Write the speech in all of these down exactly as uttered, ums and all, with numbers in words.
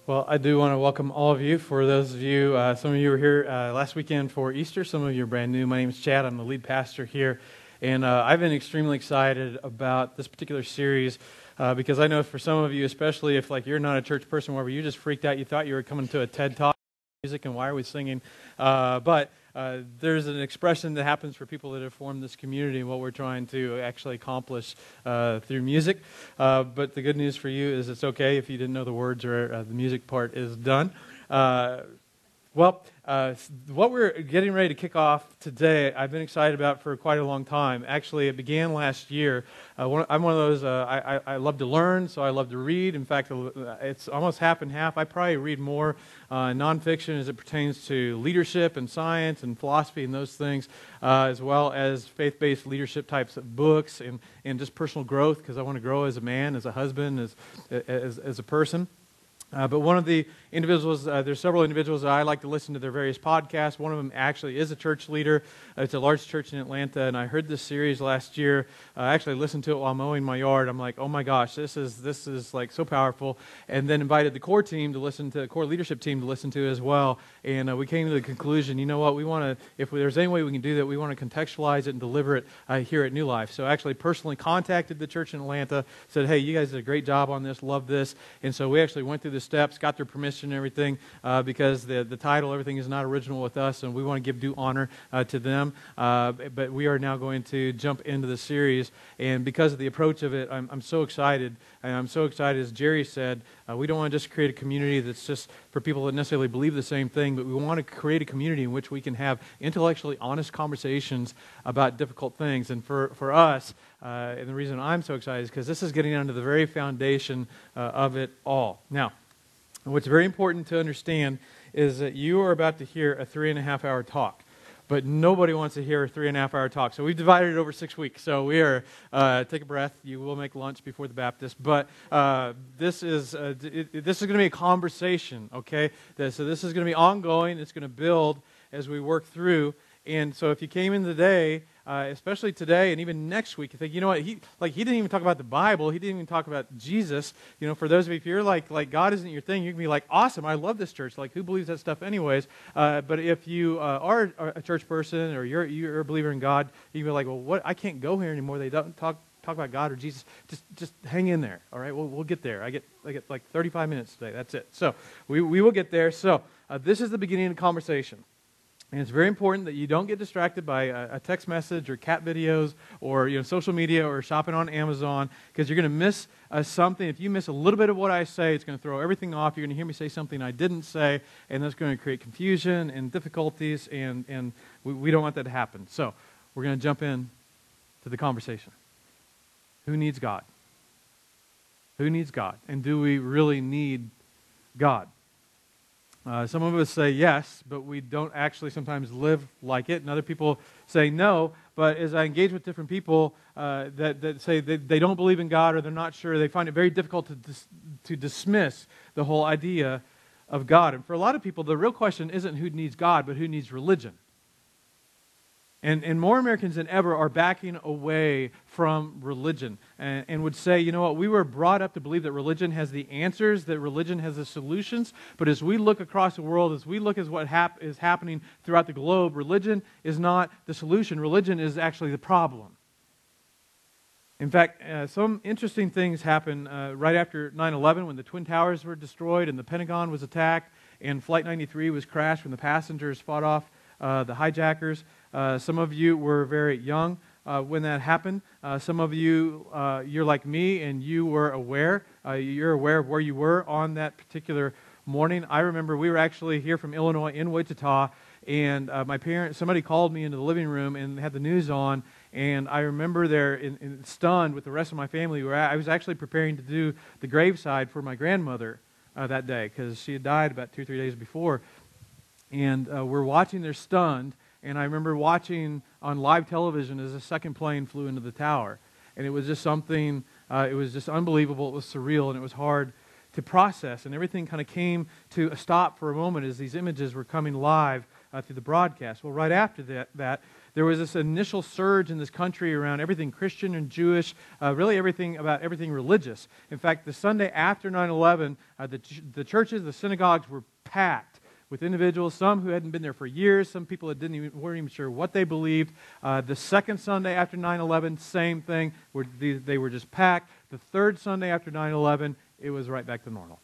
Well, I do want to welcome all of you. For those of you, uh, some of you were here uh, last weekend for Easter. Some of you are brand new. My name is Chad. I'm the lead pastor here. And uh, I've been extremely excited about this particular series uh, because I know for some of you, especially if like you're not a church person, wherever you just freaked out, you thought you were coming to a TED Talk, music, and why are we singing? Uh, but uh, there's an expression that happens for people that have formed this community and what we're trying to actually accomplish uh, through music. Uh, but the good news for you is it's okay if you didn't know the words or uh, the music part is done. Uh, well, uh, what we're getting ready to kick off today, I've been excited about for quite a long time. Actually, it began last year. Uh, one, I'm one of those, uh, I, I, I love to learn, so I love to read. In fact, it's almost half and half. I probably read more uh, nonfiction as it pertains to leadership and science and philosophy and those things, uh, as well as faith-based leadership types of books and, and just personal growth, because I want to grow as a man, as a husband, as, as, as a person. Uh, but one of the individuals, uh, there's several individuals that I like to listen to their various podcasts. One of them actually is a church leader. Uh, it's a large church in Atlanta, and I heard this series last year. Uh, I actually listened to it while mowing my yard. I'm like, oh my gosh, this is this is like so powerful. And then invited the core team to listen to, the core leadership team to listen to as well. And uh, we came to the conclusion, you know what, we want to, if there's any way we can do that, we want to contextualize it and deliver it uh, here at New Life. So I actually personally contacted the church in Atlanta, said, hey, you guys did a great job on this, love this. And so we actually went through the steps, got their permission and everything, uh, because the, the title, everything is not original with us, and we want to give due honor uh, to them. Uh, but we are now going to jump into the series, and because of the approach of it, I'm, I'm so excited. And I'm so excited, as Jerry said, uh, we don't want to just create a community that's just for people that necessarily believe the same thing, but we want to create a community in which we can have intellectually honest conversations about difficult things. And for, for us, uh, and the reason I'm so excited is because this is getting under the very foundation uh, of it all. Now, what's very important to understand is that you are about to hear a three and a half hour talk. But nobody wants to hear a three and a half hour talk. So we've divided it over six weeks. So we are, uh, take a breath. You will make lunch before the Baptist. But uh, this is uh, it, it, this is going to be a conversation, okay? So this is going to be ongoing. It's going to build as we work through. And so if you came in today, uh, especially today and even next week, you think, you know what, he like he didn't even talk about the Bible. He didn't even talk about Jesus. You know, for those of you, if you're like, like God isn't your thing, you can be like, awesome, I love this church. Like, who believes that stuff anyways? Uh, but if you uh, are a church person or you're, you're a believer in God, you can be like, well, what? I can't go here anymore. They don't talk talk about God or Jesus. Just just hang in there, all right? We'll, we'll get there. I get, I get like thirty-five minutes today. That's it. So we, we will get there. So uh, this is the beginning of the conversation. And it's very important that you don't get distracted by a, a text message or cat videos or you know social media or shopping on Amazon, because you're going to miss uh, something. If you miss a little bit of what I say, it's going to throw everything off. You're going to hear me say something I didn't say, and that's going to create confusion and difficulties, and, and we, we don't want that to happen. So we're going to jump in to the conversation. Who needs God? Who needs God? And do we really need God? Uh, some of us say yes, but we don't actually sometimes live like it. And other people say no, but as I engage with different people uh, that, that say that they don't believe in God or they're not sure, they find it very difficult to, dis- to dismiss the whole idea of God. And for a lot of people, the real question isn't who needs God, but who needs religion. And, and more Americans than ever are backing away from religion and, and would say, you know what, we were brought up to believe that religion has the answers, that religion has the solutions. But as we look across the world, as we look at what hap- is happening throughout the globe, religion is not the solution. Religion is actually the problem. In fact, uh, some interesting things happened uh, right after nine eleven when the Twin Towers were destroyed and the Pentagon was attacked and Flight ninety-three was crashed when the passengers fought off uh, the hijackers. Uh, some of you were very young uh, when that happened. Uh, some of you, uh, you're like me, and you were aware. Uh, you're aware of where you were on that particular morning. I remember we were actually here from Illinois in Wichita, and uh, my parents, somebody called me into the living room and had the news on, and I remember there in, in stunned with the rest of my family. Where I was actually preparing to do the graveside for my grandmother uh, that day because she had died about two, three days before, and uh, we're watching there stunned. And I remember watching on live television as a second plane flew into the tower. And it was just something, uh, it was just unbelievable, it was surreal, and it was hard to process. And everything kind of came to a stop for a moment as these images were coming live uh, through the broadcast. Well, right after that, that there was this initial surge in this country around everything Christian and Jewish, uh, really everything about everything religious. In fact, the Sunday after nine eleven, uh, the, ch- the churches, the synagogues were packed with individuals, some who hadn't been there for years, some people that didn't even, weren't even sure what they believed. Uh, the second Sunday after nine eleven, same thing. Where they, they were just packed. The third Sunday after nine eleven, it was right back to normal.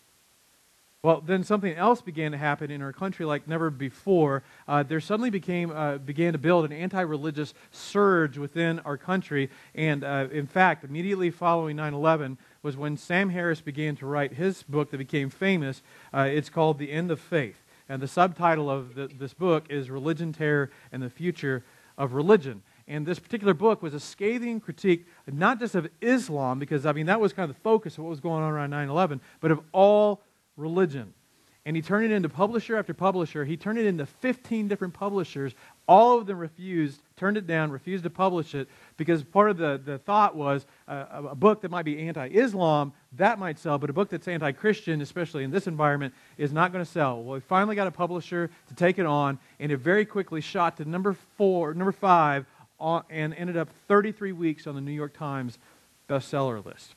Well, then something else began to happen in our country like never before. Uh, there suddenly became uh, began to build an anti-religious surge within our country. And uh, in fact, immediately following nine eleven was when Sam Harris began to write his book that became famous. Uh, it's called The End of Faith. And the subtitle of the, this book is Religion, Terror, and the Future of Religion. And this particular book was a scathing critique, not just of Islam, because, I mean, that was kind of the focus of what was going on around nine eleven, but of all religion. And he turned it into publisher after publisher. He turned it into fifteen different publishers. All of them refused, turned it down, refused to publish it, because part of the, the thought was uh, a book that might be anti-Islam, that might sell, but a book that's anti-Christian, especially in this environment, is not going to sell. Well, we finally got a publisher to take it on, and it very quickly shot to number four, number five, on, and ended up thirty-three weeks on the New York Times bestseller list.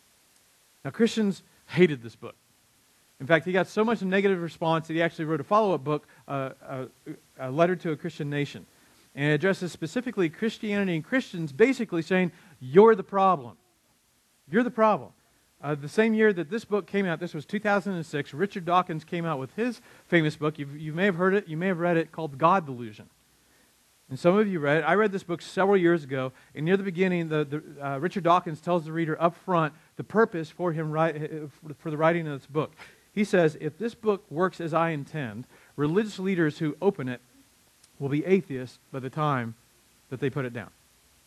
Now, Christians hated this book. In fact, he got so much negative response that he actually wrote a follow-up book, uh, a, a letter to a Christian nation. And it addresses specifically Christianity and Christians, basically saying, you're the problem. You're the problem. Uh, the same year that this book came out, this was two thousand six, Richard Dawkins came out with his famous book. You've, you may have heard it, you may have read it, called God Delusion. And some of you read it. I read this book several years ago, and near the beginning, the, the, uh, Richard Dawkins tells the reader up front the purpose for him write, for the writing of this book. He says, if this book works as I intend, religious leaders who open it will be atheists by the time that they put it down.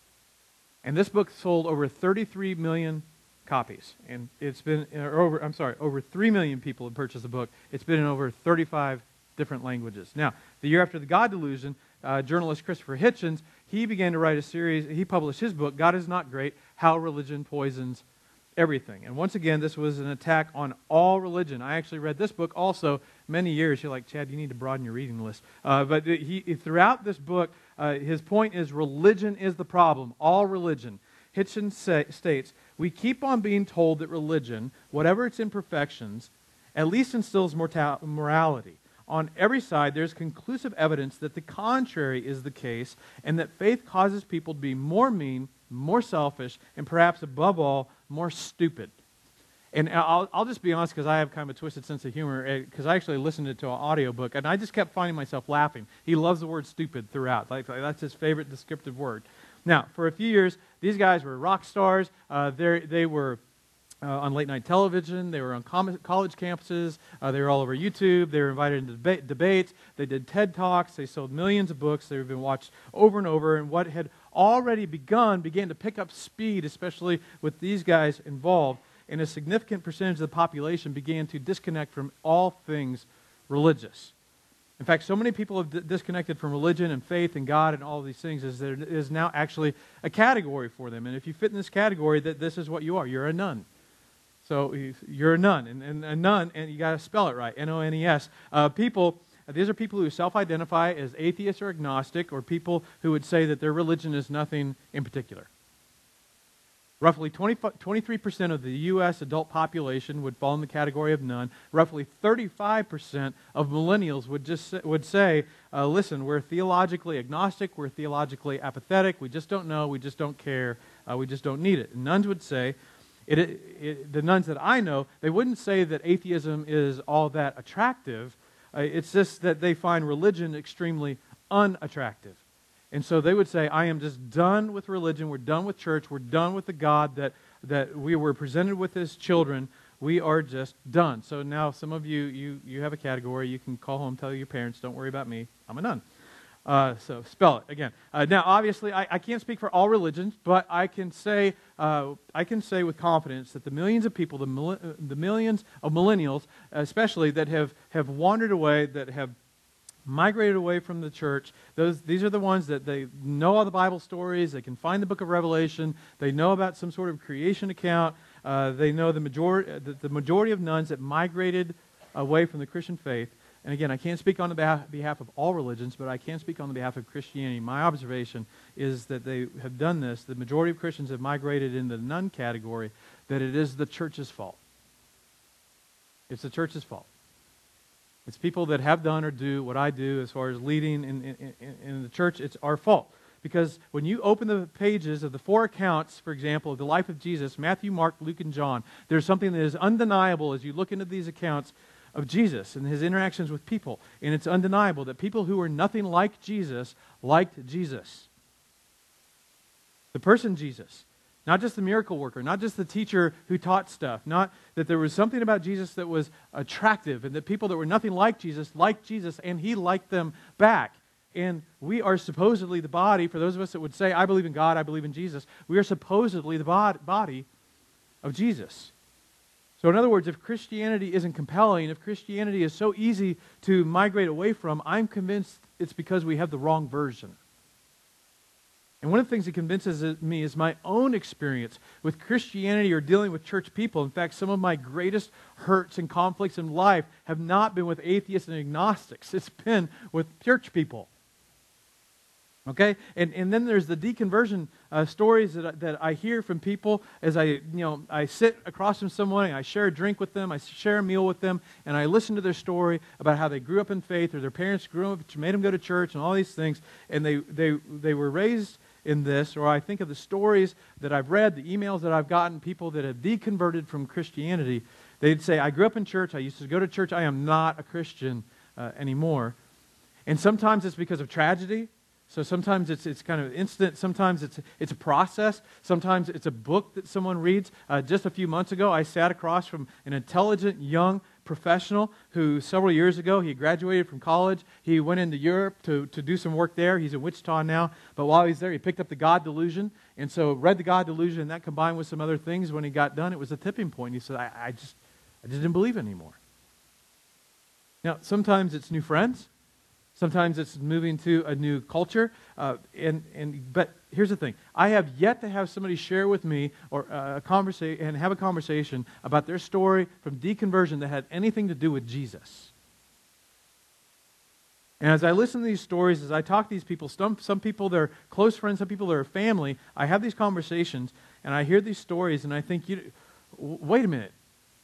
And this book sold over thirty-three million copies. And it's been, or over, I'm sorry, over three million people have purchased the book. It's been in over thirty-five different languages. Now, the year after the God Delusion, uh, journalist Christopher Hitchens, he began to write a series, he published his book, God is Not Great, How Religion Poisons Everything. And once again, this was an attack on all religion. I actually read this book also many years. You're like, Chad, you need to broaden your reading list. Uh, but he, throughout this book, uh, his point is religion is the problem, all religion. Hitchens say, states, we keep on being told that religion, whatever its imperfections, at least instills mortal- morality. On every side, there's conclusive evidence that the contrary is the case, and that faith causes people to be more mean, more selfish, and perhaps above all, more stupid. And I'll, I'll just be honest, because I have kind of a twisted sense of humor, because I actually listened to an audiobook, and I just kept finding myself laughing. He loves the word stupid throughout. Like, like that's his favorite descriptive word. Now, for a few years, these guys were rock stars. Uh, they were uh, on late-night television. They were on com- college campuses. Uh, they were all over YouTube. They were invited into deba- debates. They did TED Talks. They sold millions of books. They've been watched over and over, and what had already begun began to pick up speed, especially with these guys involved, and a significant percentage of the population began to disconnect from all things religious. In fact, so many people have d- disconnected from religion and faith and God and all of these things is there is now actually a category for them. And if you fit in this category, that this is what you are. You're a nun. So you're a nun, and, and a nun, and you got to spell it right, N O N E S. Uh, people... These are people who self-identify as atheists or agnostic, or people who would say that their religion is nothing in particular. Roughly twenty, twenty-three percent of the U S adult population would fall in the category of none. Roughly thirty-five percent of millennials would just say, would say, uh, listen, we're theologically agnostic, we're theologically apathetic, we just don't know, we just don't care, uh, we just don't need it. And nuns would say, it, it, it, the nuns that I know, they wouldn't say that atheism is all that attractive. Uh, it's just that they find religion extremely unattractive. And so they would say, I am just done with religion, we're done with church, we're done with the God that, that we were presented with as children, we are just done. So now some of you, you, you have a category, you can call home, tell your parents, don't worry about me, I'm a nun. Uh, so spell it again. Uh, now, obviously, I, I can't speak for all religions, but I can say uh, I can say with confidence that the millions of people, the, mil- the millions of millennials, especially that have, have wandered away, that have migrated away from the church, those these are the ones that they know all the Bible stories. They can find the Book of Revelation. They know about some sort of creation account. Uh, they know the majority the, the majority of nuns that migrated away from the Christian faith. and again, I can't speak on the behalf, behalf of all religions, but I can speak on the behalf of Christianity. My observation is that they have done this. The majority of Christians have migrated into the none category, that it is the church's fault. It's the church's fault. It's people that have done or do what I do as far as leading in, in, in, in the church. It's our fault. Because when you open the pages of the four accounts, for example, of the life of Jesus, Matthew, Mark, Luke, and John, there's something that is undeniable as you look into these accounts of Jesus and his interactions with people. And it's undeniable that people who were nothing like Jesus liked Jesus. The person Jesus. Not just the miracle worker, not just the teacher who taught stuff, not that there was something about Jesus that was attractive and that people that were nothing like Jesus liked Jesus and he liked them back. And we are supposedly the body, for those of us that would say, I believe in God, I believe in Jesus, we are supposedly the bod- body of Jesus. So in other words, if Christianity isn't compelling, if Christianity is so easy to migrate away from, I'm convinced it's because we have the wrong version. And one of the things that convinces me is my own experience with Christianity or dealing with church people. In fact, some of my greatest hurts and conflicts in life have not been with atheists and agnostics. It's been with church people. Okay? And and then there's the deconversion uh, stories that I, that I hear from people as I, you know, I sit across from someone and I share a drink with them, I share a meal with them, and I listen to their story about how they grew up in faith or their parents grew up, made them go to church and all these things, and they they they were raised in this, or I think of the stories that I've read, the emails that I've gotten, people that have deconverted from Christianity. They'd say, I grew up in church, I used to go to church, I am not a Christian uh, anymore. And sometimes it's because of tragedy. So sometimes it's it's kind of instant, sometimes it's it's a process, sometimes it's a book that someone reads. Uh, just a few months ago, I sat across from an intelligent young professional who several years ago, he graduated from college, he went into Europe to, to do some work there, he's in Wichita now, but while he's there, he picked up the God Delusion, and so read the God Delusion, and that combined with some other things, when he got done, it was a tipping point. He said, I, I just I just didn't believe anymore. Now, sometimes it's new friends. Sometimes it's moving to a new culture, uh, and and but here's the thing: I have yet to have somebody share with me or uh, a conversation and have a conversation about their story from deconversion that had anything to do with Jesus. And as I listen to these stories, as I talk to these people, some some people they're close friends, some people they're family. I have these conversations, and I hear these stories, and I think, you, wait a minute,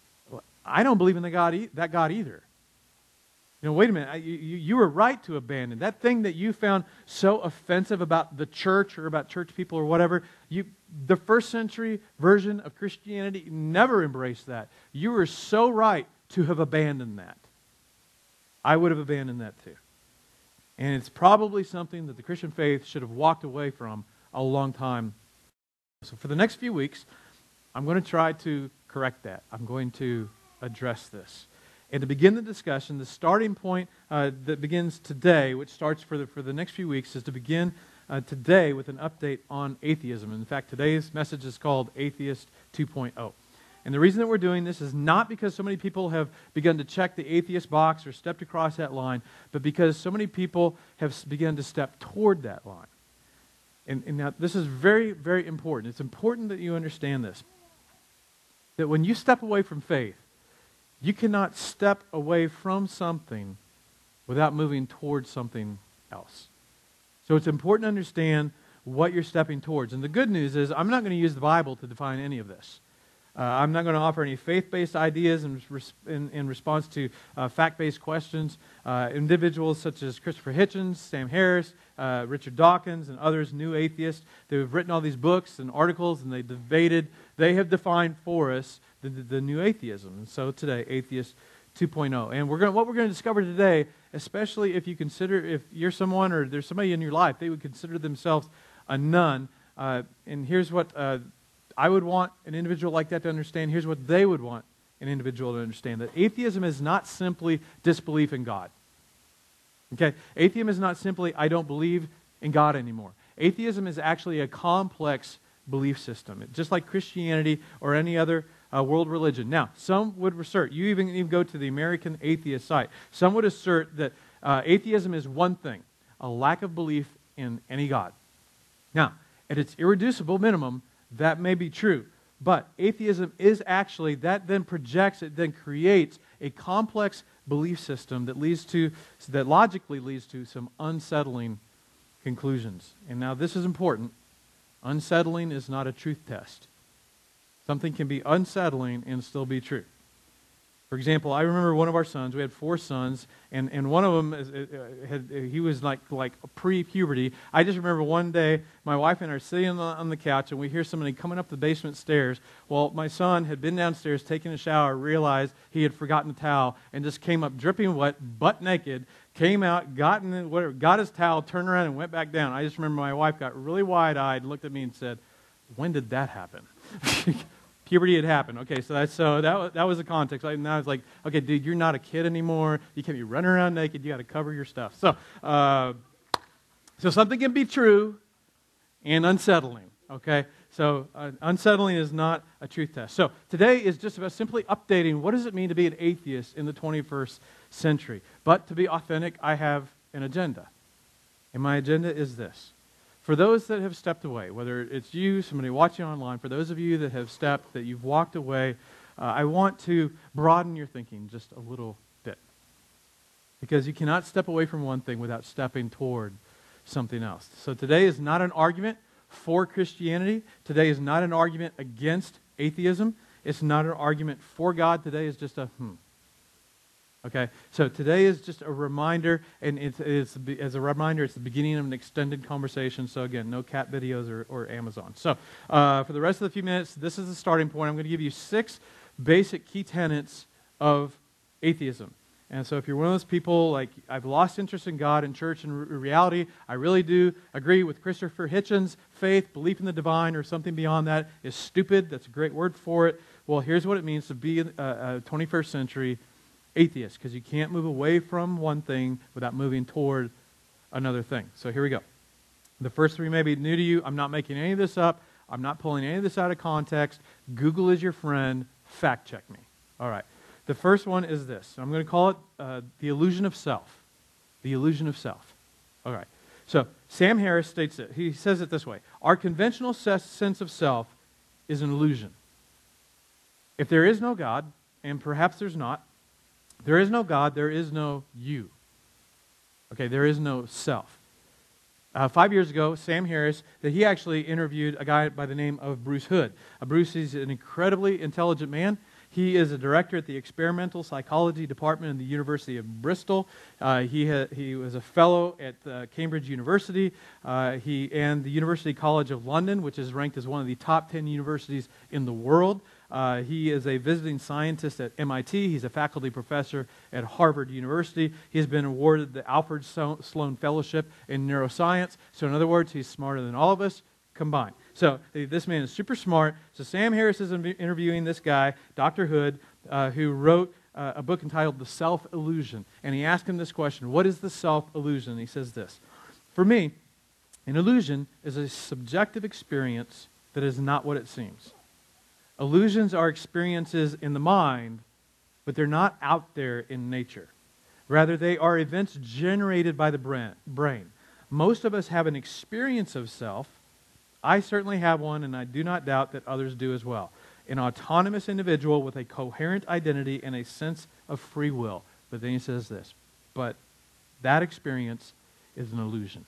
I don't believe in the God e- that God either. You know, wait a minute, I, you, you were right to abandon. That thing that you found so offensive about the church or about church people or whatever, you, the first century version of Christianity never embraced that. You were so right to have abandoned that. I would have abandoned that too. And it's probably something that the Christian faith should have walked away from a long time. So for the next few weeks, I'm going to try to correct that. I'm going to address this. And to begin the discussion, the starting point uh, that begins today, which starts for the, for the next few weeks, is to begin uh, today with an update on atheism. In fact, today's message is called Atheist two point oh. And the reason that we're doing this is not because so many people have begun to check the atheist box or stepped across that line, but because so many people have begun to step toward that line. And, and now this is very, very important. It's important that you understand this. That when you step away from faith, you cannot step away from something without moving towards something else. So it's important to understand what you're stepping towards. And the good news is I'm not going to use the Bible to define any of this. Uh, I'm not going to offer any faith-based ideas in, in, in response to uh, fact-based questions. Uh, individuals such as Christopher Hitchens, Sam Harris, uh, Richard Dawkins, and others, new atheists, who have written all these books and articles, and they debated, they have defined for us the, the, the new atheism. And so today, Atheist two point oh. And we're going what we're going to discover today, especially if you consider, if you're someone or there's somebody in your life, they would consider themselves a none. Uh, and here's what uh, I would want an individual like that to understand. Here's what they would want an individual to understand. That atheism is not simply disbelief in God. Okay? Atheism is not simply, I don't believe in God anymore. Atheism is actually a complex belief system, just like Christianity or any other uh, world religion. Now, some would assert, you even, even go to the American Atheist site, some would assert that uh, atheism is one thing, a lack of belief in any God. Now, at its irreducible minimum, that may be true, But atheism is actually, that then projects, it then creates a complex belief system that leads to, that logically leads to some unsettling conclusions. And now this is important. Unsettling is not a truth test. Something can be unsettling and still be true. For example, I remember one of our sons, we had four sons, and, and one of them, is, uh, had, uh, he was like, like pre-puberty. I just remember one day, my wife and I are sitting on the, on the couch, and we hear somebody coming up the basement stairs. Well, my son had been downstairs taking a shower, realized he had forgotten a towel, and just came up dripping wet, butt naked, came out, got, in the, whatever, got his towel, turned around, and went back down. I just remember my wife got really wide-eyed, looked at me and said, "When did that happen?" Puberty had happened. Okay, so that's so that was, that was the context. I, now it's like, okay, dude, you're not a kid anymore. You can't be running around naked. You got to cover your stuff. So, uh, so something can be true and unsettling. Okay, so uh, unsettling is not a truth test. So today is just about simply updating what does it mean to be an atheist in the twenty-first century. But to be authentic, I have an agenda, and my agenda is this. For those that have stepped away, whether it's you, somebody watching online, for those of you that have stepped, that you've walked away, uh, I want to broaden your thinking just a little bit. Because you cannot step away from one thing without stepping toward something else. So today is not an argument for Christianity. Today is not an argument against atheism. It's not an argument for God. Today is just a hmm. Okay, so today is just a reminder, and it's, it's as a reminder, it's the beginning of an extended conversation. So again, no cat videos or, or Amazon. So uh, for the rest of the few minutes, this is the starting point. I'm going to give you six basic key tenets of atheism. And so if you're one of those people, like, I've lost interest in God and church and re- reality, I really do agree with Christopher Hitchens, faith, belief in the divine, or something beyond that is stupid. That's a great word for it. Well, here's what it means to be a, a twenty-first century atheist, because you can't move away from one thing without moving toward another thing. So here we go. The first three may be new to you. I'm not making any of this up. I'm not pulling any of this out of context. Google is your friend. Fact check me. All right. The first one is this. I'm going to call it uh, the illusion of self. The illusion of self. All right. So Sam Harris states it. He says it this way. Our conventional sense of self is an illusion. If there is no God, and perhaps there's not, there is no God, there is no you. Okay, there is no self. Uh, five years ago, Sam Harris, that he actually interviewed a guy by the name of Bruce Hood. Uh, Bruce is an incredibly intelligent man. He is a director at the Experimental Psychology Department in the University of Bristol. Uh, he ha- he was a fellow at uh, Cambridge University. Uh, he and the University College of London, which is ranked as one of the top ten universities in the world. Uh, he is a visiting scientist at M I T. He's a faculty professor at Harvard University. He's been awarded the Alfred Sloan Fellowship in Neuroscience. So in other words, he's smarter than all of us combined. So this man is super smart. So Sam Harris is interviewing this guy, Doctor Hood, uh, who wrote uh, a book entitled The Self-Illusion. And he asked him this question, what is the self-illusion? And he says this, for me, an illusion is a subjective experience that is not what it seems. Illusions are experiences in the mind, but they're not out there in nature. Rather, they are events generated by the brain. Most of us have an experience of self. I certainly have one, and I do not doubt that others do as well. An autonomous individual with a coherent identity and a sense of free will. But then he says this, but that experience is an illusion.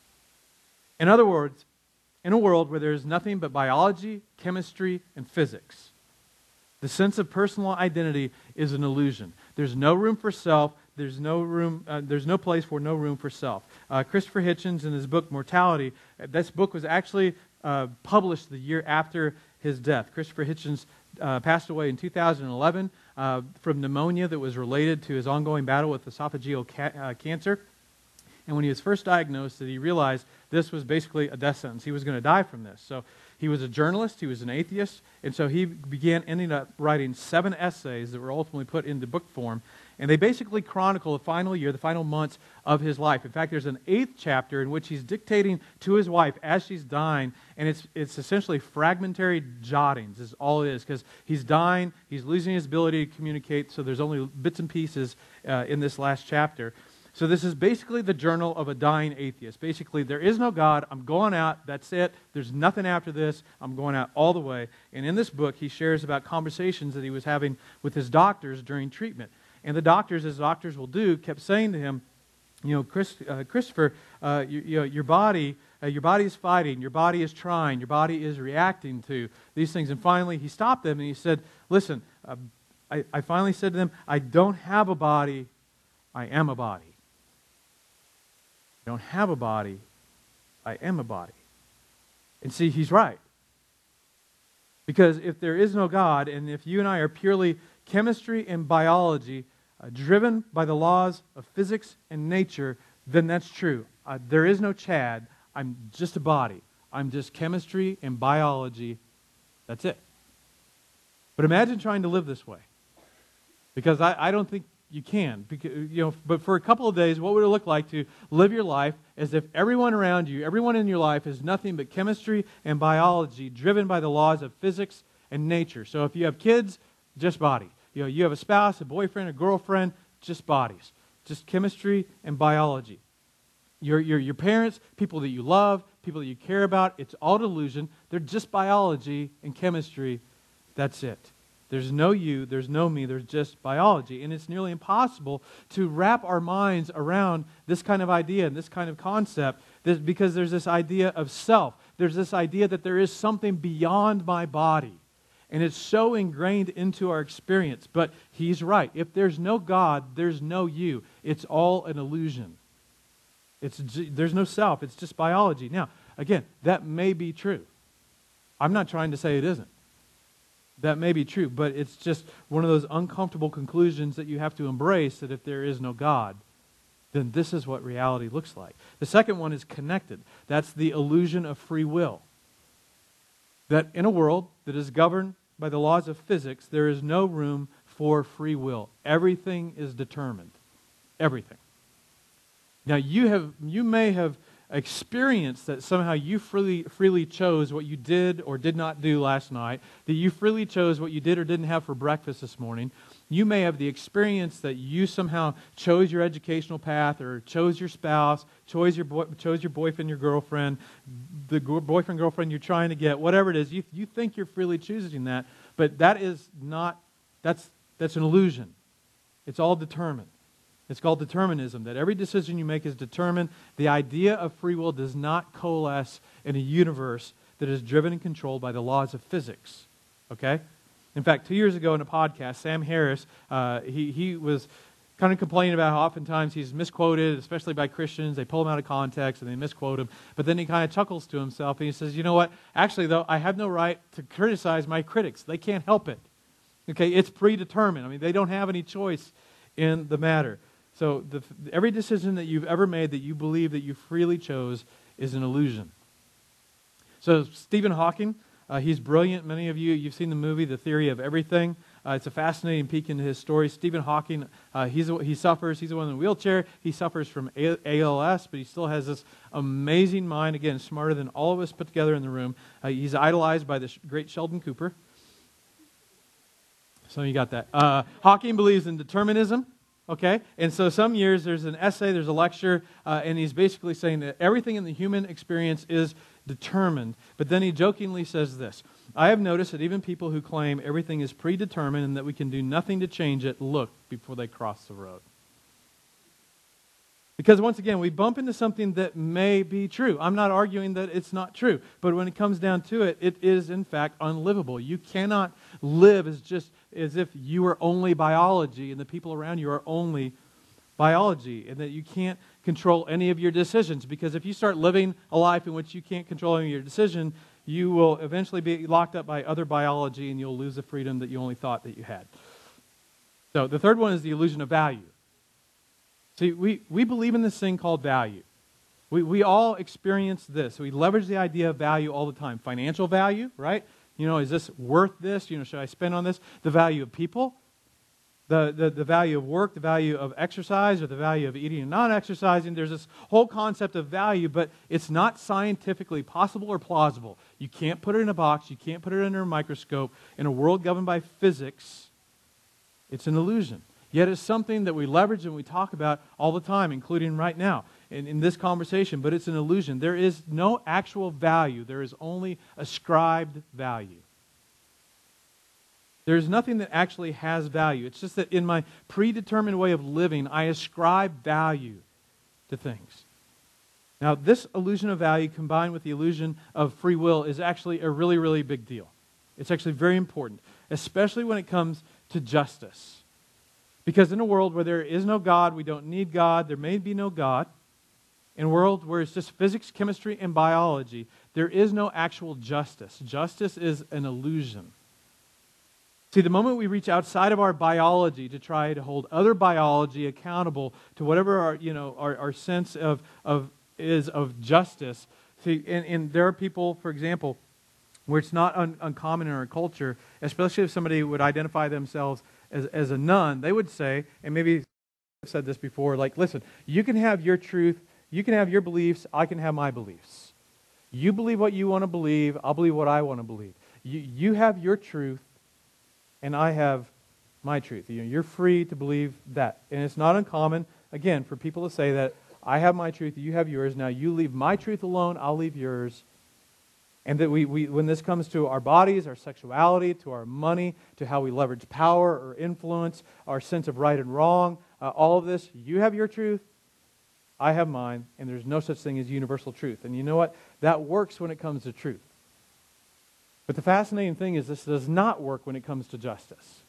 In other words, in a world where there is nothing but biology, chemistry, and physics, the sense of personal identity is an illusion. There's no room for self. There's no room. Uh, there's no place for no room for self. Uh, Christopher Hitchens, in his book Mortality, this book was actually uh, published the year after his death. Christopher Hitchens uh, passed away in two thousand eleven uh, from pneumonia that was related to his ongoing battle with esophageal ca- uh, cancer. And when he was first diagnosed, that he realized this was basically a death sentence. He was going to die from this. So he was a journalist, he was an atheist, and so he began ending up writing seven essays that were ultimately put into book form. And they basically chronicle the final year, the final months of his life. In fact, there's an eighth chapter in which he's dictating to his wife as she's dying, and it's it's essentially fragmentary jottings is all it is, because he's dying, he's losing his ability to communicate, so there's only bits and pieces uh, in this last chapter. So this is basically the journal of a dying atheist. Basically, there is no God. I'm going out. That's it. There's nothing after this. I'm going out all the way. And in this book, he shares about conversations that he was having with his doctors during treatment. And the doctors, as doctors will do, kept saying to him, you know, Chris, uh, Christopher, uh, you, you know, your body, uh, your body is fighting. Your body is trying. Your body is reacting to these things. And finally, he stopped them and he said, listen, uh, I, I finally said to them, I don't have a body. I am a body. I don't have a body, I am a body. And see, he's right. Because if there is no God, and if you and I are purely chemistry and biology, uh, driven by the laws of physics and nature, then that's true. Uh, there is no Chad. I'm just a body. I'm just chemistry and biology. That's it. But imagine trying to live this way. Because I, I don't think you can, because, you know, but for a couple of days, what would it look like to live your life as if everyone around you, everyone in your life is nothing but chemistry and biology driven by the laws of physics and nature? So if you have kids, just body. You know, you have a spouse, a boyfriend, a girlfriend, just bodies. Just chemistry and biology. Your, your, your parents, people that you love, people that you care about, it's all delusion. They're just biology and chemistry. That's it. There's no you, there's no me, there's just biology. And it's nearly impossible to wrap our minds around this kind of idea and this kind of concept this, because there's this idea of self. There's this idea that there is something beyond my body. And it's so ingrained into our experience. But he's right. If there's no God, there's no you. It's all an illusion. It's, there's no self. It's just biology. Now, again, that may be true. I'm not trying to say it isn't. That may be true, but it's just one of those uncomfortable conclusions that you have to embrace, that if there is no God, then this is what reality looks like. The second one is connected. That's the illusion of free will. That in a world that is governed by the laws of physics, there is no room for free will. Everything is determined. Everything. Now, you have, you may have experienced that somehow you freely freely chose what you did or did not do last night, that you freely chose what you did or didn't have for breakfast this morning. You may have the experience that you somehow chose your educational path or chose your spouse, chose your boy, chose your boyfriend, your girlfriend, the go- boyfriend, girlfriend you're trying to get, whatever it is. You, you think you're freely choosing that, but that is not, that's, that's an illusion. It's all determined. It's called determinism, that every decision you make is determined. The idea of free will does not coalesce in a universe that is driven and controlled by the laws of physics. Okay? In fact, two years ago in a podcast, Sam Harris, uh, he, he was kind of complaining about how oftentimes he's misquoted, especially by Christians. They pull him out of context and they misquote him. But then he kind of chuckles to himself and he says, you know what? Actually, though, I have no right to criticize my critics. They can't help it. Okay? It's predetermined. I mean, they don't have any choice in the matter. So the, every decision that you've ever made that you believe that you freely chose is an illusion. So Stephen Hawking, uh, he's brilliant. Many of you, you've seen the movie, The Theory of Everything. Uh, it's a fascinating peek into his story. Stephen Hawking, uh, he's a, he suffers, he's the one in a wheelchair. He suffers from A L S, but he still has this amazing mind, again, smarter than all of us put together in the room. Uh, he's idolized by the great Sheldon Cooper. So you got that. Uh, Hawking believes in determinism. Okay, and so some years there's an essay, there's a lecture, uh, and he's basically saying that everything in the human experience is determined. But then he jokingly says this: I have noticed that even people who claim everything is predetermined and that we can do nothing to change it, look before they cross the road. Because once again, we bump into something that may be true. I'm not arguing that it's not true, but when it comes down to it, it is in fact unlivable. You cannot live as just as if you are only biology and the people around you are only biology, and that you can't control any of your decisions. Because if you start living a life in which you can't control any of your decision, you will eventually be locked up by other biology and you'll lose the freedom that you only thought that you had. So the third one is the illusion of value. See, we, we believe in this thing called value. We, we all experience this. We leverage the idea of value all the time. Financial value, right? You know, is this worth this? You know, should I spend on this? The value of people, the, the, the value of work, the value of exercise, or the value of eating and not exercising. There's this whole concept of value, but it's not scientifically possible or plausible. You can't put it in a box. You can't put it under a microscope. In a world governed by physics, it's an illusion. Yet it's something that we leverage and we talk about all the time, including right now in, in this conversation, but it's an illusion. There is no actual value. There is only ascribed value. There's nothing that actually has value. It's just that in my predetermined way of living, I ascribe value to things. Now, this illusion of value combined with the illusion of free will is actually a really, really big deal. It's actually very important, especially when it comes to justice. Because in a world where there is no God, we don't need God, there may be no God. In a world where it's just physics, chemistry, and biology, there is no actual justice. Justice is an illusion. See, the moment we reach outside of our biology to try to hold other biology accountable to whatever our, you know, our, our sense of, of is of justice. See, and, and there are people, for example, where it's not un, uncommon in our culture, especially if somebody would identify themselves as, as a nun, they would say, and maybe I've said this before, like, listen, you can have your truth, you can have your beliefs, I can have my beliefs. You believe what you want to believe, I'll believe what I want to believe. You, you have your truth, and I have my truth. You know, you're free to believe that. And it's not uncommon, again, for people to say that, I have my truth, you have yours, now you leave my truth alone, I'll leave yours. And that we, we, when this comes to our bodies, our sexuality, to our money, to how we leverage power or influence, our sense of right and wrong, uh, all of this, you have your truth, I have mine, and there's no such thing as universal truth. And you know what? That works when it comes to truth. But the fascinating thing is this does not work when it comes to justice.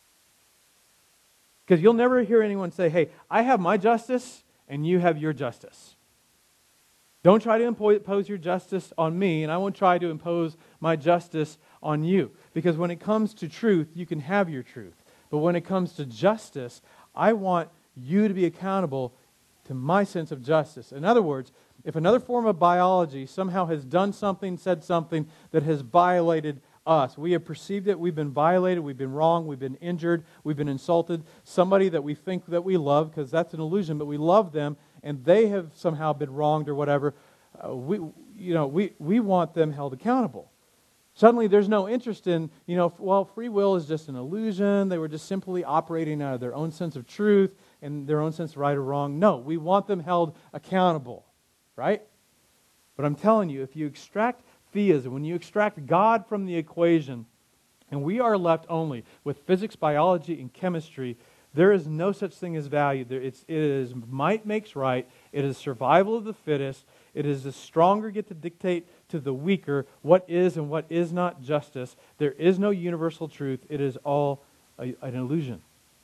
Because you'll never hear anyone say, hey, I have my justice, and you have your justice. Don't try to impose your justice on me, and I won't try to impose my justice on you. Because when it comes to truth, you can have your truth. But when it comes to justice, I want you to be accountable to my sense of justice. In other words, if another form of biology somehow has done something, said something that has violated us, we have perceived it, we've been violated, we've been wrong, we've been injured, we've been insulted, somebody that we think that we love, because that's an illusion, but we love them, and they have somehow been wronged or whatever, uh, we, you know, we, we want them held accountable. Suddenly there's no interest in, you know, well, free will is just an illusion, they were just simply operating out of their own sense of truth and their own sense of right or wrong. No, we want them held accountable, right? But I'm telling you, if you extract theism, when you extract God from the equation, and we are left only with physics, biology, and chemistry, there is no such thing as value. There, it's, it is might makes right. It is survival of the fittest. It is the stronger get to dictate to the weaker what is and what is not justice. There is no universal truth. It is all a, an illusion.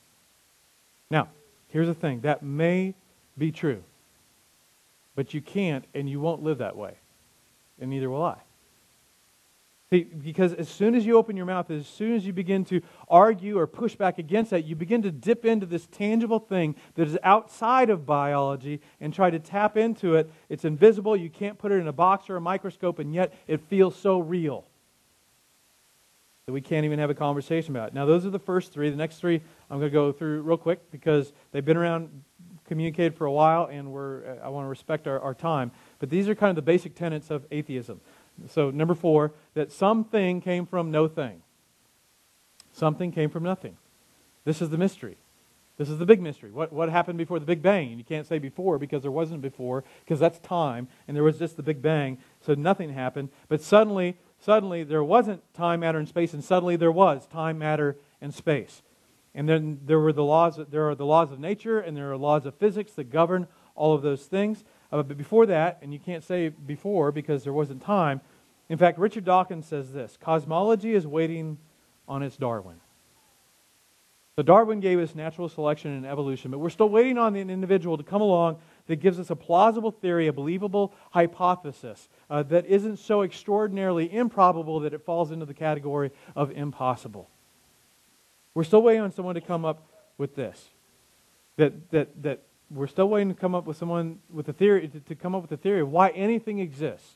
Now, here's the thing. That may be true, but you can't and you won't live that way, and neither will I. See, because as soon as you open your mouth, as soon as you begin to argue or push back against that, you begin to dip into this tangible thing that is outside of biology and try to tap into it. It's invisible. You can't put it in a box or a microscope, and yet it feels so real that we can't even have a conversation about it. Now, those are the first three. The next three I'm going to go through real quick because they've been around, communicated for a while, and we're, I want to respect our, our time. But these are kind of the basic tenets of atheism. So, number four, that something came from no thing. Something came from nothing. This is the mystery. This is the big mystery. What, what happened before the Big Bang? And you can't say before because there wasn't before, because that's time, and there was just the Big Bang, so nothing happened. But suddenly, suddenly there wasn't time, matter, and space, and suddenly there was time, matter, and space. And then there were the laws. There are the laws of nature, and there are laws of physics that govern all of those things. Uh, but before that, and you can't say before because there wasn't time, in fact, Richard Dawkins says this: cosmology is waiting on its Darwin. So Darwin gave us natural selection and evolution, but we're still waiting on an individual to come along that gives us a plausible theory, a believable hypothesis uh, that isn't so extraordinarily improbable that it falls into the category of impossible. We're still waiting on someone to come up with this. That that that we're still waiting to come up with someone with a theory to, to come up with a theory of why anything exists.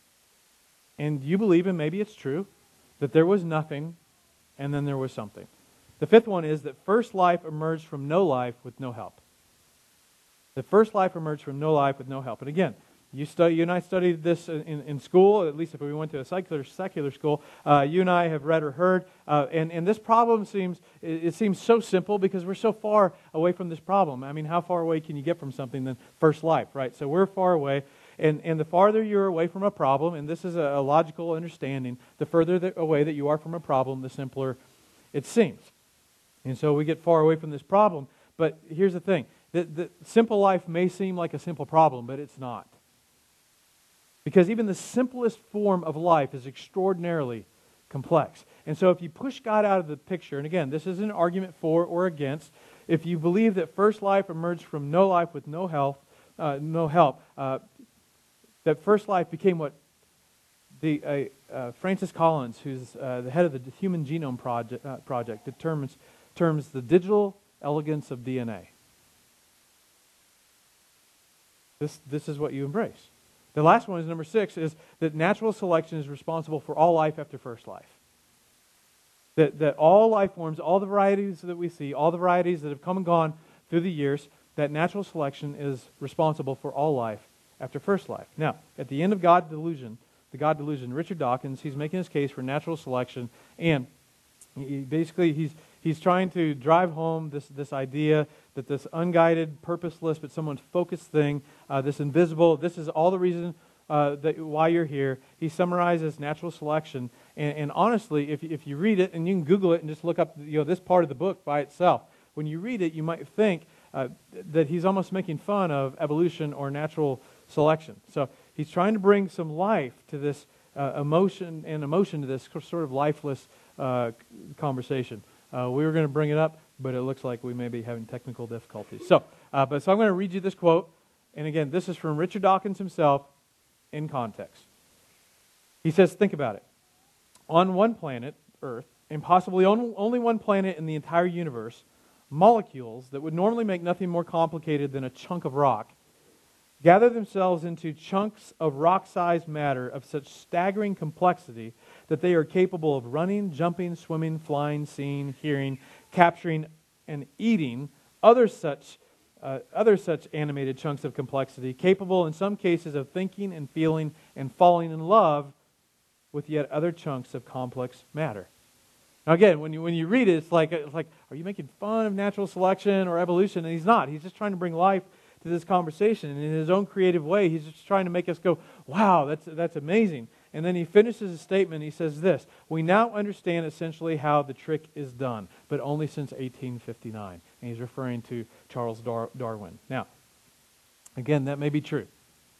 And you believe, and maybe it's true, that there was nothing and then there was something. The fifth one is that first life emerged from no life with no help. The first life emerged from no life with no help. And again, You study, you and I studied this in, in school, at least if we went to a secular secular school. Uh, you and I have read or heard, uh, and, and this problem seems, it, it seems so simple because we're so far away from this problem. I mean, how far away can you get from something than first life, right? So we're far away, and, and the farther you're away from a problem, and this is a, a logical understanding, the further the, away that you are from a problem, the simpler it seems. And so we get far away from this problem, but here's the thing. The, the simple life may seem like a simple problem, but it's not. Because even the simplest form of life is extraordinarily complex. And so if you push God out of the picture, and again, this isn't an argument for or against, if you believe that first life emerged from no life with no help, uh, no help, uh, that first life became what the uh, uh, Francis Collins, who's uh, the head of the Human Genome Project, uh, project determines terms the digital elegance of D N A. This, this is what you embrace. The last one is number six, is that natural selection is responsible for all life after first life. That, that all life forms, all the varieties that we see, all the varieties that have come and gone through the years, that natural selection is responsible for all life after first life. Now, at the end of God Delusion, the God Delusion, Richard Dawkins, he's making his case for natural selection, and he, basically he's he's trying to drive home this, this idea that this unguided, purposeless, but somewhat focused thing, uh, this invisible, this is all the reason uh, that why you're here. He summarizes natural selection, and, and honestly, if, if you read it, and you can Google it and just look up you know this part of the book by itself, when you read it, you might think uh, that he's almost making fun of evolution or natural selection. So he's trying to bring some life to this uh, emotion and emotion to this sort of lifeless uh, conversation. Uh, we were going to bring it up, but it looks like we may be having technical difficulties. So, uh, but so I'm going to read you this quote, and again, this is from Richard Dawkins himself in context. He says, think about it. On one planet, Earth, and possibly on, only one planet in the entire universe, molecules that would normally make nothing more complicated than a chunk of rock gather themselves into chunks of rock-sized matter of such staggering complexity that they are capable of running, jumping, swimming, flying, seeing, hearing, capturing, and eating other such uh, other such animated chunks of complexity, capable in some cases of thinking and feeling and falling in love with yet other chunks of complex matter. Now again, when you when you read it, it's like it's like, are you making fun of natural selection or evolution? And he's not. He's just trying to bring life to this conversation, and in his own creative way, he's just trying to make us go, wow, that's that's amazing. And then he finishes his statement, he says this, we now understand essentially how the trick is done, but only since eighteen fifty-nine. And he's referring to Charles Dar- Darwin. Now, again, that may be true.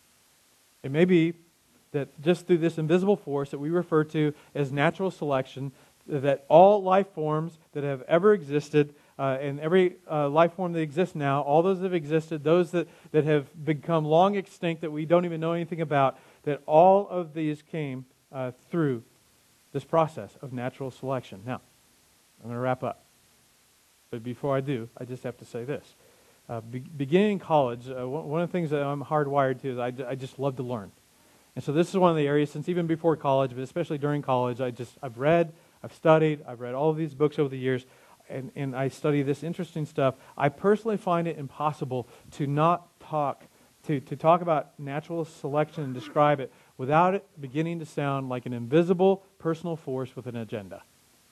It may be that just through this invisible force that we refer to as natural selection, that all life forms that have ever existed, Uh, and every uh, life form that exists now, all those that have existed, those that, that have become long extinct that we don't even know anything about, that all of these came uh, through this process of natural selection. Now, I'm going to wrap up. But before I do, I just have to say this. Uh, be- beginning in college, uh, one of the things that I'm hardwired to is I, d- I just love to learn. And so this is one of the areas, since even before college, but especially during college, I just, I've read, I've studied, I've read all of these books over the years, and, and I study this interesting stuff. I personally find it impossible to not talk, to, to talk about natural selection and describe it without it beginning to sound like an invisible personal force with an agenda.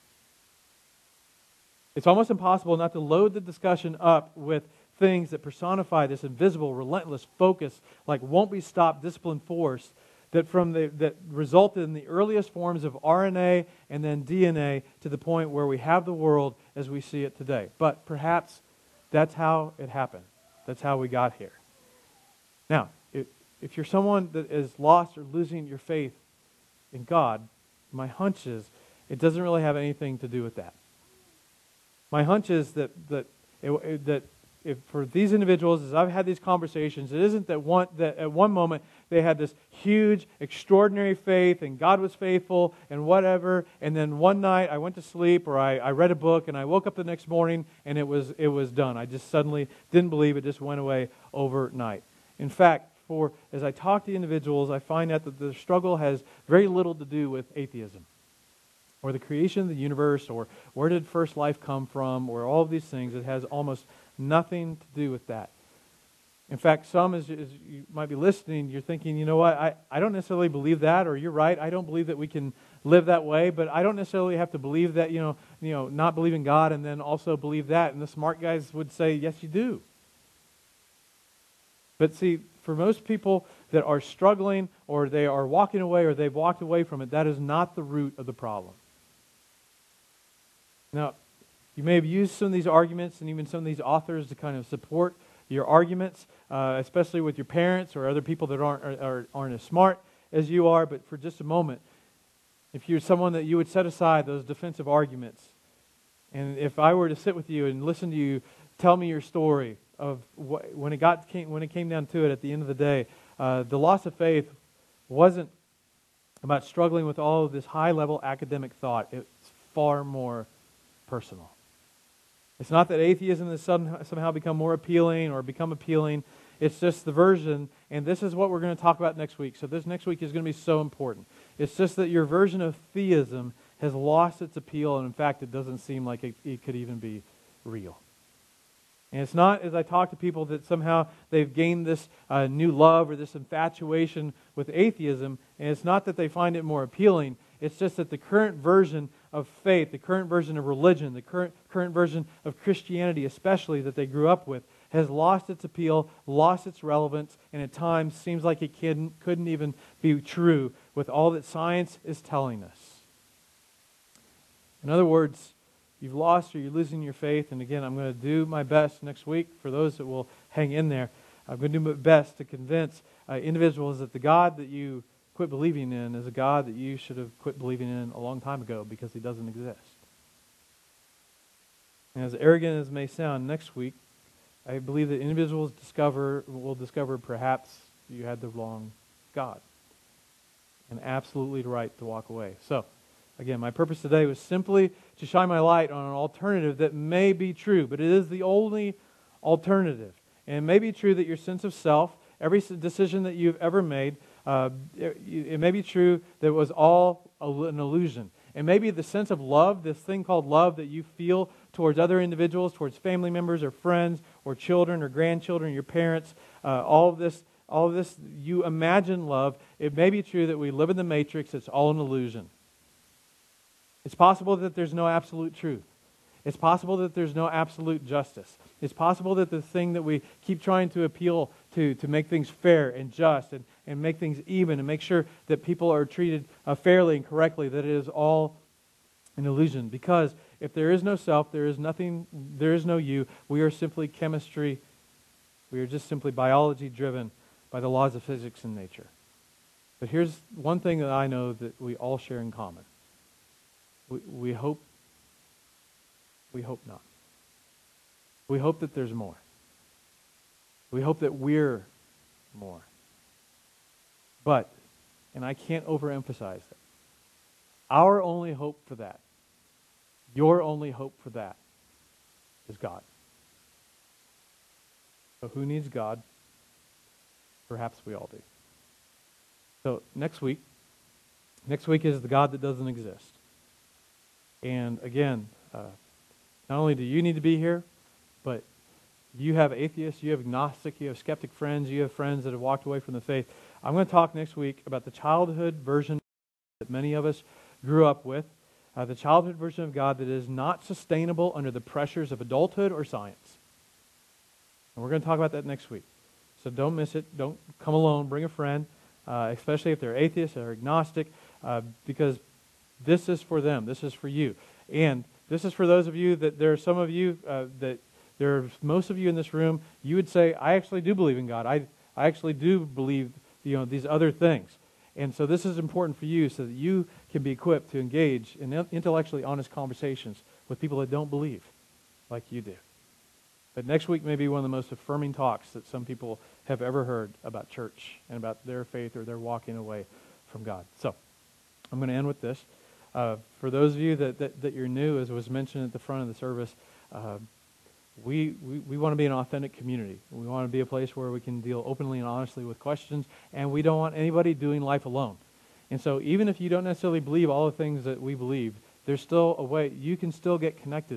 It's almost impossible not to load the discussion up with things that personify this invisible, relentless focus, like won't be stopped disciplined force that from the that resulted in the earliest forms of R N A and then D N A to the point where we have the world as we see it today. But perhaps that's how it happened. That's how we got here. Now, if, if you're someone that is lost or losing your faith in God, my hunch is it doesn't really have anything to do with that. My hunch is that that it, it, that if for these individuals, as I've had these conversations, it isn't that one that at one moment they had this huge, extraordinary faith and God was faithful and whatever, and then one night I went to sleep or I, I read a book and I woke up the next morning and it was it was done. I just suddenly didn't believe it, just went away overnight. In fact, for as I talk to individuals, I find out that the struggle has very little to do with atheism, or the creation of the universe, or where did first life come from, or all of these things. It has almost nothing to do with that. In fact, some, as, as you might be listening, you're thinking, you know what, I, I don't necessarily believe that, or you're right, I don't believe that we can live that way, but I don't necessarily have to believe that, you know, you know, not believe in God and then also believe that. And the smart guys would say, yes, you do. But see, for most people that are struggling, or they are walking away, or they've walked away from it, that is not the root of the problem. Now, you may have used some of these arguments and even some of these authors to kind of support your arguments, uh, especially with your parents or other people that aren't, are, aren't as smart as you are. But for just a moment, if you're someone that you would set aside those defensive arguments, and if I were to sit with you and listen to you tell me your story of what, when it got came, when it came down to it at the end of the day, uh, the loss of faith wasn't about struggling with all of this high-level academic thought. It's far more personal. It's not that atheism has somehow become more appealing or become appealing. It's just the version, and this is what we're going to talk about next week. So this next week is going to be so important. It's just that your version of theism has lost its appeal, and in fact, it doesn't seem like it, it could even be real. And it's not, as I talk to people, that somehow they've gained this uh, new love or this infatuation with atheism, and it's not that they find it more appealing. It's just that the current version of faith, the current version of religion, the current current version of Christianity especially that they grew up with, has lost its appeal, lost its relevance, and at times seems like it couldn't, couldn't even be true with all that science is telling us. In other words, you've lost or you're losing your faith, and again, I'm going to do my best next week for those that will hang in there. I'm going to do my best to convince uh, individuals that the God that you quit believing in is a God that you should have quit believing in a long time ago because He doesn't exist. And as arrogant as it may sound, next week, I believe that individuals discover will discover perhaps you had the wrong God, and absolutely right to walk away. So, again, my purpose today was simply to shine my light on an alternative that may be true, but it is the only alternative. And it may be true that your sense of self, every decision that you've ever made, uh, it, it may be true that it was all an illusion. And maybe the sense of love, this thing called love that you feel towards other individuals, towards family members or friends or children or grandchildren, your parents, uh, all of this, all of this, you imagine love. It may be true that we live in the matrix. It's all an illusion. It's possible that there's no absolute truth. It's possible that there's no absolute justice. It's possible that the thing that we keep trying to appeal to, to make things fair and just and, and make things even and make sure that people are treated uh, fairly and correctly, that it is all an illusion. Because if there is no self, there is nothing, there is no you. We are simply chemistry. We are just simply biology driven by the laws of physics and nature. But here's one thing that I know that we all share in common. We, we hope, we hope not. We hope that there's more. We hope that we're more. But, and I can't overemphasize that, our only hope for that, your only hope for that, is God. So who needs God? Perhaps we all do. So next week, next week is the God that doesn't exist. And again, uh, not only do you need to be here, but you have atheists, you have agnostic, you have skeptic friends, you have friends that have walked away from the faith. I'm going to talk next week about the childhood version that many of us grew up with, uh, the childhood version of God that is not sustainable under the pressures of adulthood or science. And we're going to talk about that next week. So don't miss it. Don't come alone. Bring a friend, uh, especially if they're atheists or agnostic, uh, because this is for them. This is for you. And this is for those of you that there are some of you uh, that there are most of you in this room, you would say, I actually do believe in God. I, I actually do believe, you know, these other things. And so this is important for you so that you can be equipped to engage in intellectually honest conversations with people that don't believe like you do. But next week may be one of the most affirming talks that some people have ever heard about church and about their faith or their walking away from God. So I'm going to end with this. Uh, for those of you that, that, that you're new, as was mentioned at the front of the service, uh, we, we, we want to be an authentic community. We want to be a place where we can deal openly and honestly with questions, and we don't want anybody doing life alone. And so even if you don't necessarily believe all the things that we believe, there's still a way, you can still get connected.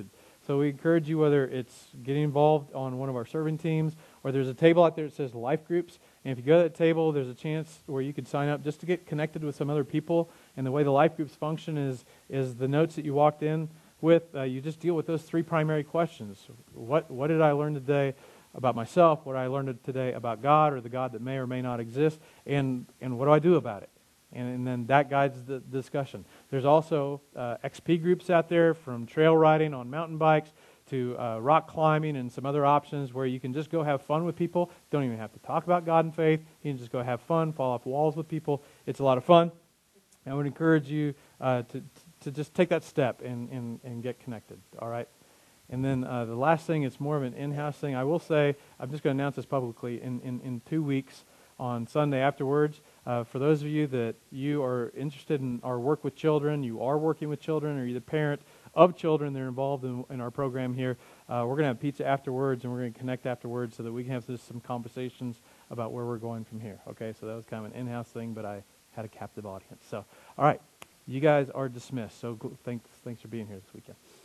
So we encourage you, whether it's getting involved on one of our serving teams, or there's a table out there that says life groups. And if you go to that table, there's a chance where you could sign up just to get connected with some other people. And the way the life groups function is, is the notes that you walked in with, uh, you just deal with those three primary questions. What, what did I learn today about myself? What I learned today about God, or the God that may or may not exist? And, and what do I do about it? And, and then that guides the discussion. There's also uh, X P groups out there, from trail riding on mountain bikes to uh, rock climbing and some other options where you can just go have fun with people. Don't even have to talk about God and faith. You can just go have fun, fall off walls with people. It's a lot of fun. I would encourage you uh, to, to just take that step and, and, and get connected, all right? And then uh, the last thing, it's more of an in-house thing. I will say, I'm just going to announce this publicly, in, in, in two weeks on Sunday afterwards, uh, for those of you that you are interested in our work with children, you are working with children, or you're the parent of children that are involved in, in our program here, uh, we're going to have pizza afterwards, and we're going to connect afterwards so that we can have just some conversations about where we're going from here. Okay, so that was kind of an in-house thing, but I had a captive audience. So, all right, you guys are dismissed. So thanks, thanks for being here this weekend.